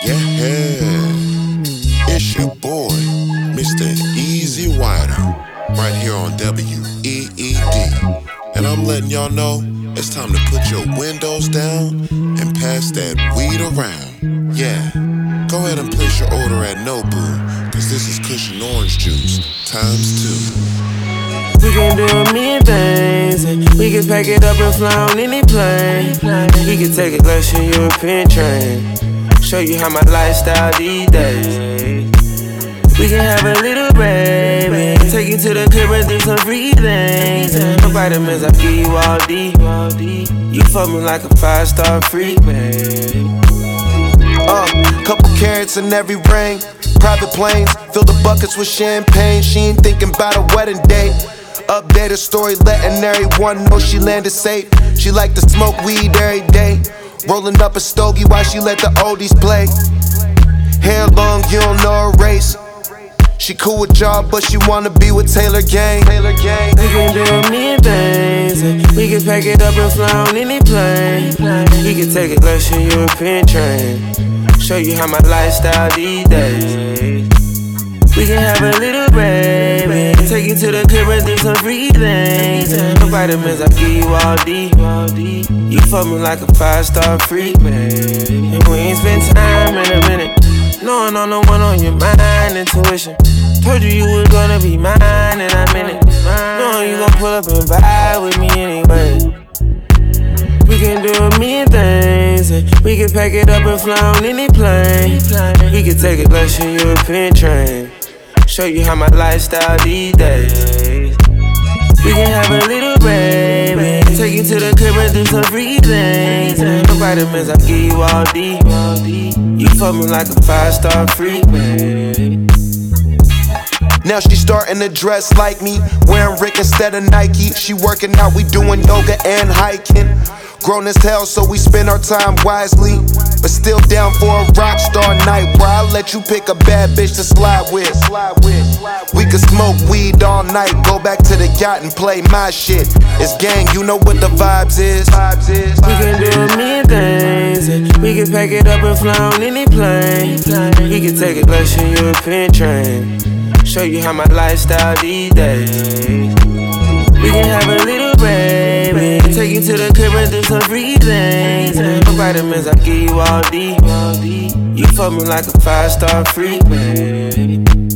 Yeah, it's your boy, Mr. Easy Wider, right here on WEED. And I'm letting y'all know it's time to put your windows down and pass that weed around. Yeah, go ahead and place your order at Nobu, cause this is Cushion Orange Juice ×2. We can do a million things, and we can pack it up and fly on any plane. We can take a glacier European train, show you how my lifestyle these days. We can have a little baby, take you to the crib and do some free things. No vitamins, I give you all D. You fuck me like a 5-star freak, babe. Couple carats in every ring, private planes, fill the buckets with champagne. She ain't thinking about a wedding date. Update her story, letting everyone know she landed safe. She like to smoke weed every day, rolling up a stogie while she let the oldies play. Hair long, you don't know her race. She cool with y'all, but she wanna be with Taylor Gang. We can do a million things, and we can pack it up and fly on any plane. We can take a glacier European train, show you how my lifestyle these days. We can have a little baby, take you to the crib and do some free things. No vitamins, I give you all D. You fuck me like a 5-star freak, babe. And we ain't spent time in a minute, knowing I'm the one on your mind, intuition. Told you you was gonna be mine, and I meant it. Knowing you gon' pull up and vibe with me anyway. We can do a million things, and we can pack it up and fly on any plane. We can take a glacier European train, show you how my lifestyle these days. We can have a little baby, take you to the crib and do some free things. No vitamins, I give you all D. You fuck me like a 5-star freak, babe. Now she starting to dress like me, wearing Rick instead of Nike. She working out, we doing yoga and hiking. Grown as hell, so we spend our time wisely, but still down for a rock star night where I'll let you pick a bad bitch to slide with. We could smoke weed all night, go back to the yacht and play my shit. It's gang, you know what the vibes is. We can do a million things, and we can pack it up and fly on any plane. We can take a glacier European train, show you how my lifestyle these days. We can have a little baby, take you to the crib and do some free things. No vitamins, I give you all D. You fuck me like a 5-star freak, babe.